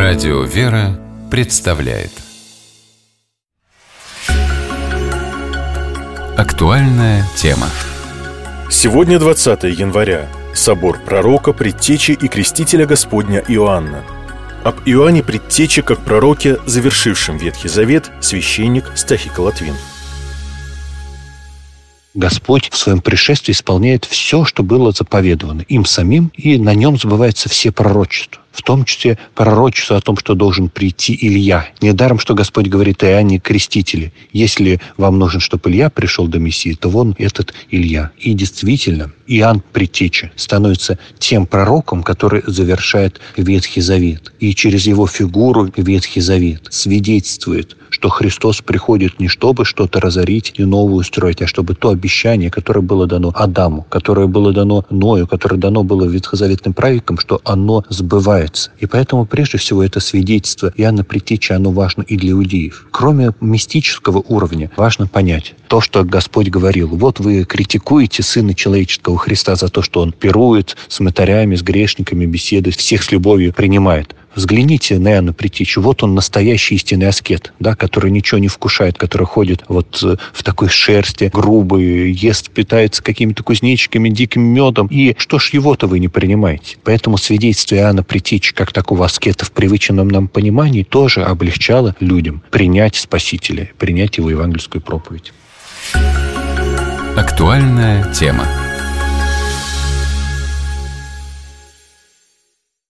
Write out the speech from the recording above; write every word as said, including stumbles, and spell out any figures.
Радио «Вера» представляет актуальная тема. Сегодня двадцатое января. Собор пророка, предтечи и крестителя Господня Иоанна. Об Иоанне Предтече как пророке, завершившем Ветхий Завет, священник Стахика Латвин. Господь в своем пришествии исполняет все, что было заповедовано им самим, и на нем сбываются все пророчества. В том числе пророчество о том, что должен прийти Илья. Недаром, что Господь говорит о Иоанне Крестителе. Если вам нужен, чтобы Илья пришел до Мессии, то вон этот Илья. И действительно, Иоанн Предтеча становится тем пророком, который завершает Ветхий Завет. И через его фигуру Ветхий Завет свидетельствует, что Христос приходит не чтобы что-то разорить и новое устроить, а чтобы то обещание, которое было дано Адаму, которое было дано Ною, которое дано было ветхозаветным праведникам, что оно сбывается. И поэтому, прежде всего, это свидетельство Иоанна Предтечи, оно важно и для иудеев. Кроме мистического уровня, важно понять то, что Господь говорил. Вот вы критикуете Сына Человеческого Христа за то, что Он пирует с мытарями, с грешниками, беседует, всех с любовью принимает. Взгляните на Иоанна Предтечу. Вот он настоящий истинный аскет, да, который ничего не вкушает, который ходит вот в такой шерсти грубой, ест, питается какими-то кузнечиками, диким медом. И что ж его-то вы не принимаете? Поэтому свидетельство Иоанна Предтечи как такого аскета в привычном нам понимании тоже облегчало людям принять Спасителя, принять его евангельскую проповедь. Актуальная тема.